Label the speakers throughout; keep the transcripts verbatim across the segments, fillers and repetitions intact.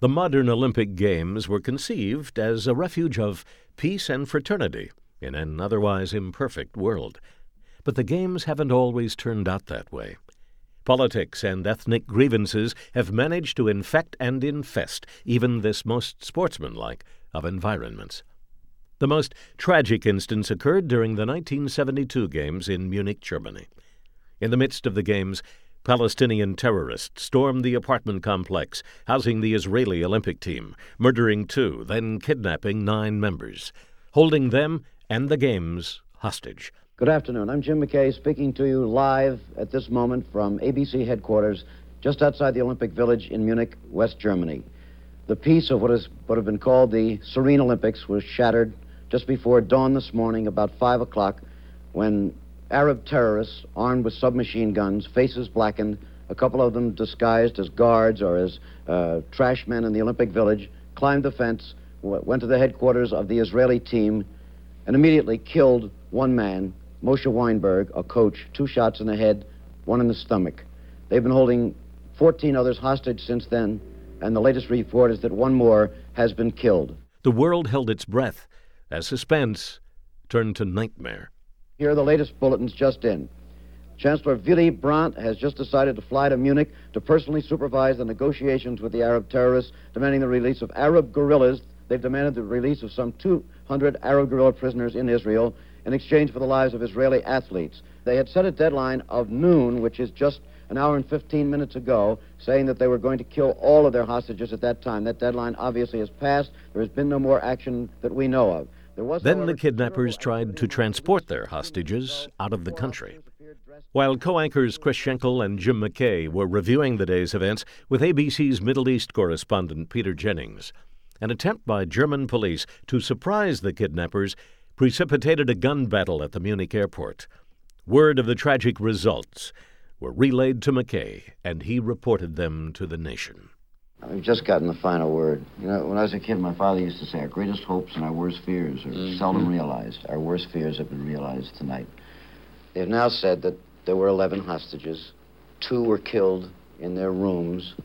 Speaker 1: The modern Olympic Games were conceived as a refuge of peace and fraternity in an otherwise imperfect world. But the Games haven't always turned out that way. Politics and ethnic grievances have managed to infect and infest even this most sportsmanlike of environments. The most tragic instance occurred during the nineteen seventy-two Games in Munich, Germany. In the midst of the Games, Palestinian terrorists stormed the apartment complex housing the Israeli Olympic team, murdering two, then kidnapping nine members, holding them and the Games hostage.
Speaker 2: Good afternoon. I'm Jim McKay speaking to you live at this moment from A B C headquarters just outside the Olympic Village in Munich, West Germany. The peace of what is what have been called the Serene Olympics was shattered just before dawn this morning, about five o'clock, when Arab terrorists armed with submachine guns, faces blackened, a couple of them disguised as guards or as uh, trash men in the Olympic Village, climbed the fence, went to the headquarters of the Israeli team, and immediately killed one man, Moshe Weinberg, a coach, two shots in the head, one in the stomach. They've been holding fourteen others hostage since then, and the latest report is that one more has been killed.
Speaker 1: The world held its breath as suspense turned to nightmare.
Speaker 2: Here are the latest bulletins just in. Chancellor Willy Brandt has just decided to fly to Munich to personally supervise the negotiations with the Arab terrorists, demanding the release of Arab guerrillas. They've demanded the release of some two hundred Arab guerrilla prisoners in Israel in exchange for the lives of Israeli athletes. They had set a deadline of noon, which is just an hour and fifteen minutes ago, saying that they were going to kill all of their hostages at that time. That deadline obviously has passed. There has been no more action that we know of. There was,
Speaker 1: then
Speaker 2: however,
Speaker 1: the kidnappers tried to transport their hostages out of the country. While co-anchors Chris Schenkel and Jim McKay were reviewing the day's events with A B C's Middle East correspondent Peter Jennings, an attempt by German police to surprise the kidnappers precipitated a gun battle at the Munich airport. Word of the tragic results were relayed to McKay, and he reported them to the nation.
Speaker 2: We've just gotten the final word. You know, when I was a kid, my father used to say, our greatest hopes and our worst fears are mm-hmm. seldom realized. Our worst fears have been realized tonight. They've now said that there were eleven hostages. Two were killed in their rooms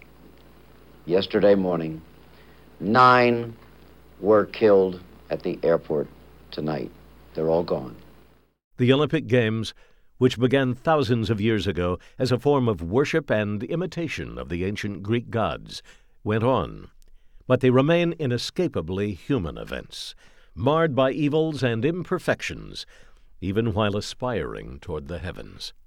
Speaker 2: yesterday morning. Nine were killed at the airport tonight. They're all gone.
Speaker 1: The Olympic Games, which began thousands of years ago as a form of worship and imitation of the ancient Greek gods, went on. But they remain inescapably human events, marred by evils and imperfections, even while aspiring toward the heavens.